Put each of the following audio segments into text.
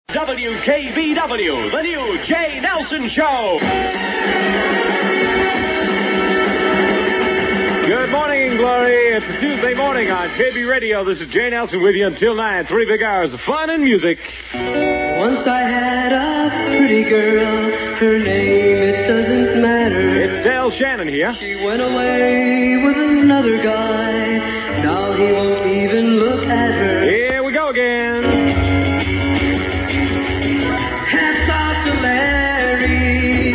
WKBW, the new Jay Nelson Show. Good morning, Glory. It's a Tuesday morning on KB Radio. This is Jay Nelson with you until 9. 3 big hours of fun and music. Once I had a pretty girl. Her name, it doesn't matter. It's Dale Shannon here. She went away with another guy. Now he won't even look at her. Here we go again. Hats off to Larry.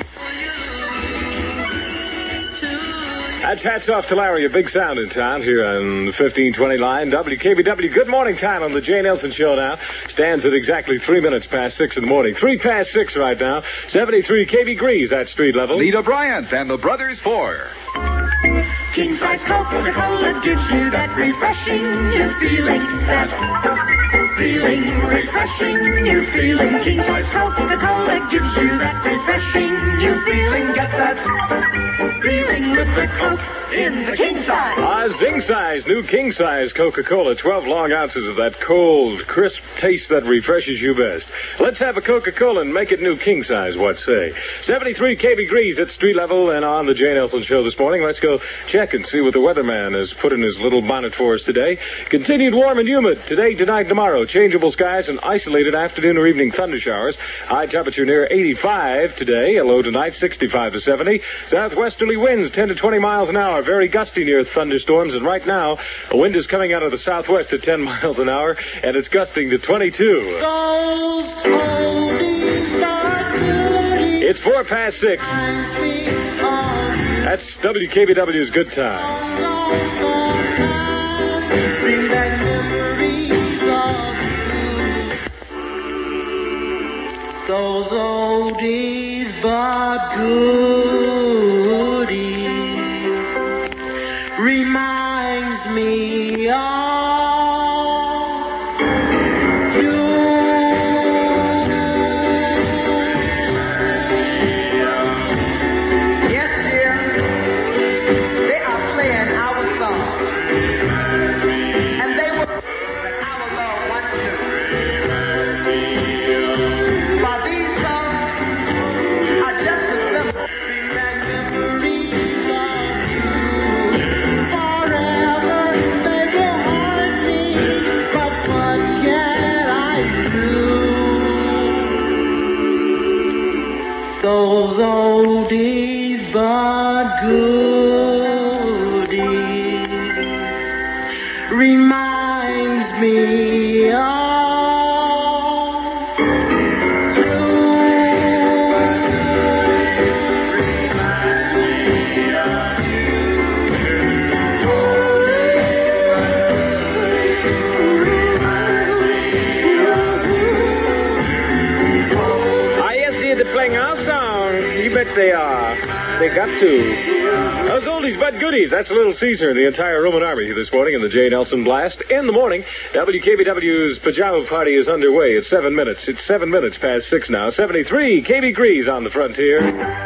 That's hats off to Larry, a big sound in town here on the 1520 line. WKBW, good morning time on the Jay Nelson Show now. Stands at exactly 3 minutes past 6 in the morning. 3 past 6 right now. 73 KB Grease at street level. Lita Bryant and the Brothers 4. King size Coca-Cola gives you that refreshing new feeling. That feeling, refreshing new feeling. King size Coca-Cola gives you that refreshing new feeling. Get that feeling with the Coke in the king size. Zing size, new king size Coca-Cola. 12 long ounces of that cold, crisp taste that refreshes you best. Let's have a Coca-Cola and make it new king size, what say? 73 KB Grease at street level and on the Jay Nelson Show this morning. Let's go check and see what the weatherman has put in his little bonnet for us today. Continued warm and humid today, tonight, tomorrow. Changeable skies and isolated afternoon or evening thunder showers. High temperature near 85 today. A low tonight, 65 to 70. Southwesterly winds 10 to 20 miles an hour. Very gusty near thunderstorms. And right now, a wind is coming out of the southwest at 10 miles an hour, and it's gusting to 22. It's 4 past 6. That's WKBW's Good Time. Those oldies but goodies reminds me of you. Yes, dear. They are playing our song. And they were that our Lord wants to. For these songs are just as simple. Memories of you. Forever they will haunt me. But what can I do? Those oldies but goodies reminds me of They're playing our song. You bet they are. They got to. Those oldies but goodies. That's Little Caesar and the entire Roman army this morning in the Jay Nelson Blast. In the morning, WKBW's pajama party is underway. It's 7 minutes. It's 7 minutes past 6 now. 73 KB Grease on the frontier.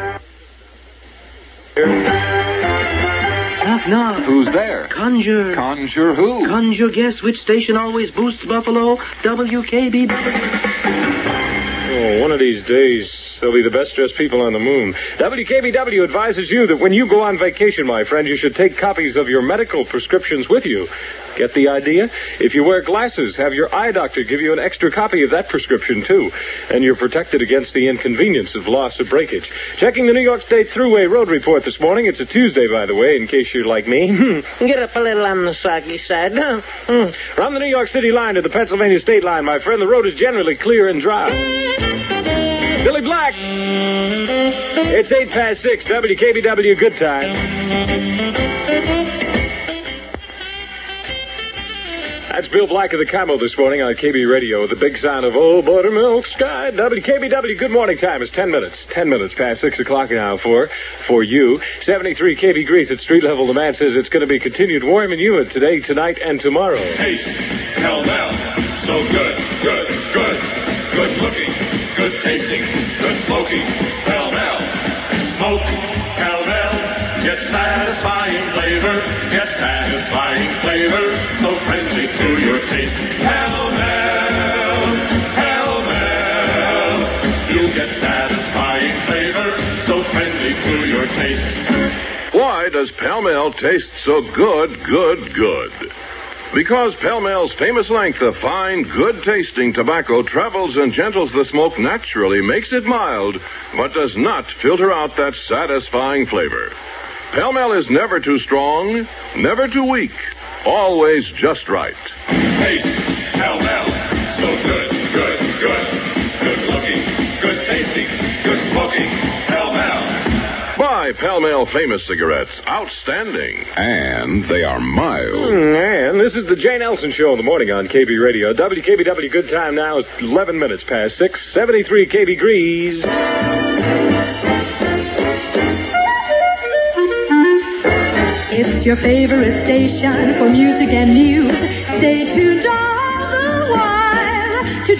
Knock, knock. Who's there? Conjure. Conjure who? Conjure guess which station always boosts Buffalo? WKB. Oh, one of these days, they'll be the best-dressed people on the moon. WKBW advises you that when you go on vacation, my friend, you should take copies of your medical prescriptions with you. Get the idea? If you wear glasses, have your eye doctor give you an extra copy of that prescription, too. And you're protected against the inconvenience of loss or breakage. Checking the New York State Thruway Road Report this morning. It's a Tuesday, by the way, in case you're like me. Get up a little on the soggy side. From the New York City line to the Pennsylvania State line, my friend, the road is generally clear and dry. Billy Black. It's 8 past 6. WKBW Good Time. That's Bill Black of the Camo this morning on KB Radio. The big sound of Old Buttermilk Sky. WKBW Good Morning Time is 10 minutes. 10 minutes past 6 o'clock now for you. 73 KB Grease at street level. The man says it's going to be continued warm and humid today, tonight, and tomorrow. Taste, hell now. So good, good, good. Good looking, good tasting, good smoking. Hell now. Smoke, hell now. Get satisfying flavor. Get satisfying flavor. So friendly to your taste. Hell now. Hell now. to your taste. Why does Pall Mall taste so good? Because Pall Mall's famous length of fine, good-tasting tobacco travels and gentles the smoke naturally, makes it mild, but does not filter out that satisfying flavor. Pall Mall is never too strong, never too weak, always just right. Taste, Pall Mall. So good. Good looking, good tasting, good smoking. Pall Mall. Buy Pall Mall famous cigarettes. Outstanding. And they are mild. And this is the Jay Nelson Show in the morning on KB Radio. WKBW Good Time now is 11 minutes past 6. 73 KB Grease. It's your favorite station for music and news. Stay tuned all the while to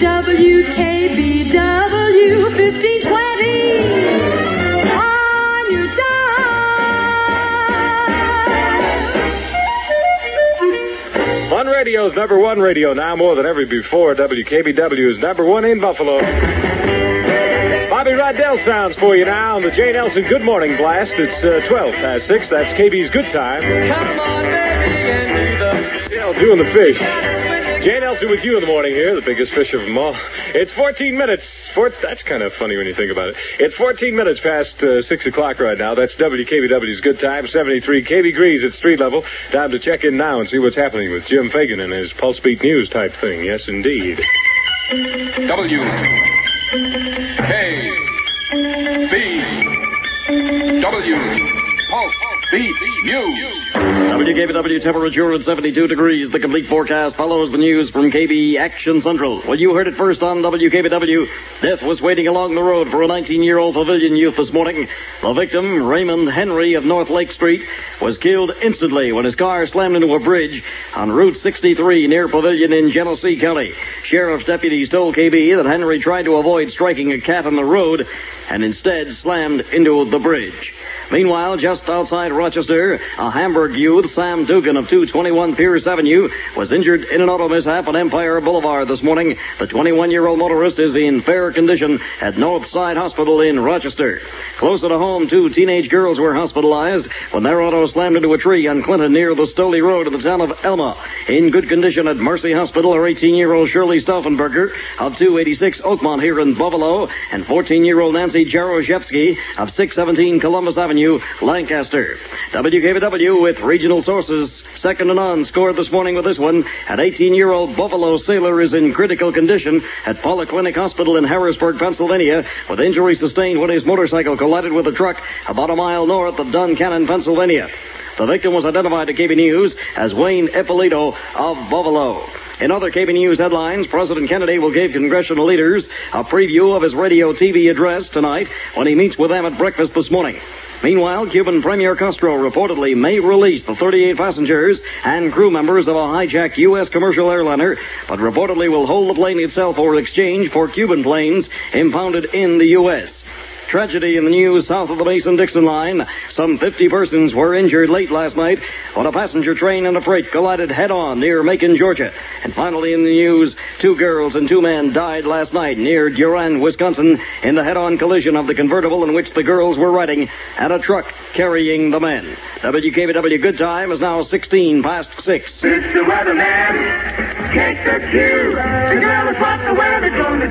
WKBW 1520 on your dial. Fun Radio's number one radio now more than ever before. WKBW is number one in Buffalo. Bobby Rydell sounds for you now on the Jay Nelson Good Morning Blast. It's 12 past 6. That's KB's Good Time. Come on, baby, and do the... Doing the fish. Jay Nelson with you in the morning here, the biggest fish of them all. It's 14 minutes. That's kind of funny when you think about it. It's 14 minutes past 6 o'clock right now. That's WKBW's Good Time, 73 KB Grease at street level. Time to check in now and see what's happening with Jim Fagan and his Pulse Beat News type thing. Yes, indeed. W. K. B. W. Pulse Beat News. WKBW temperature at 72 degrees. The complete forecast follows the news from KB Action Central. Well, you heard it first on WKBW. Death was waiting along the road for a 19-year-old Pavilion youth this morning. The victim, Raymond Henry of North Lake Street, was killed instantly when his car slammed into a bridge on Route 63 near Pavilion in Genesee County. Sheriff's deputies told KB that Henry tried to avoid striking a cat on the road and instead slammed into the bridge. Meanwhile, just outside Rochester, a Hamburg youth, Sam Dugan of 221 Pierce Avenue, was injured in an auto mishap on Empire Boulevard this morning. The 21-year-old motorist is in fair condition at Northside Hospital in Rochester. Closer to home, 2 teenage girls were hospitalized when their auto slammed into a tree on Clinton near the Stoley Road in the town of Elma. In good condition at Mercy Hospital are 18-year-old Shirley Stauffenberger of 286 Oakmont here in Buffalo and 14-year-old Nancy Jaroszewski of 617 Columbus Avenue, Lancaster. WKBW with regional sources. Second to none scored this morning with this one. An 18-year-old Buffalo sailor is in critical condition at Polyclinic Hospital in Harrisburg, Pennsylvania, with injury sustained when his motorcycle collided with a truck about a mile north of Duncannon, Pennsylvania. The victim was identified to KB News as Wayne Ippolito of Buffalo. In other KB News headlines, President Kennedy will give congressional leaders a preview of his radio-TV address tonight when he meets with them at breakfast this morning. Meanwhile, Cuban Premier Castro reportedly may release the 38 passengers and crew members of a hijacked U.S. commercial airliner, but reportedly will hold the plane itself for exchange for Cuban planes impounded in the U.S. Tragedy in the news south of the Mason-Dixon line. Some 50 persons were injured late last night when a passenger train and a freight collided head-on near Macon, Georgia. And finally in the news, 2 girls and 2 men died last night near Durand, Wisconsin, in the head-on collision of the convertible in which the girls were riding and a truck carrying the men. WKBW Good Time is now 16 past 6. Mr. Weatherman, take the cue. The girl is what the weather's gonna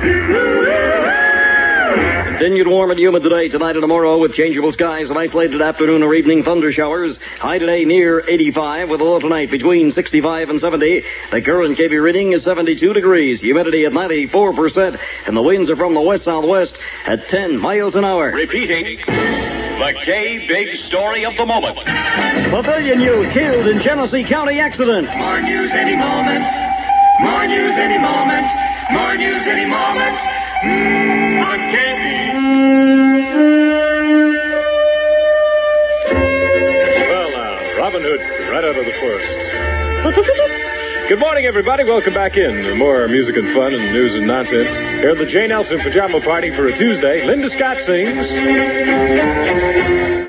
do. Continued warm and humid today, tonight and tomorrow with changeable skies and isolated afternoon or evening thunder showers. High today near 85 with a low tonight between 65 and 70. The current KB reading is 72 degrees. Humidity at 94%. And the winds are from the west-southwest at 10 miles an hour. Repeating, the K-Big story of the moment. Pavilion youth killed in Genesee County accident. More news any moment. More news any moment. More news any moment. On KB. Well, now, Robin Hood, right out of the forest. Good morning, everybody. Welcome back in. More music and fun and news and nonsense. Here at the Jay Nelson Pajama Party for a Tuesday. Linda Scott sings.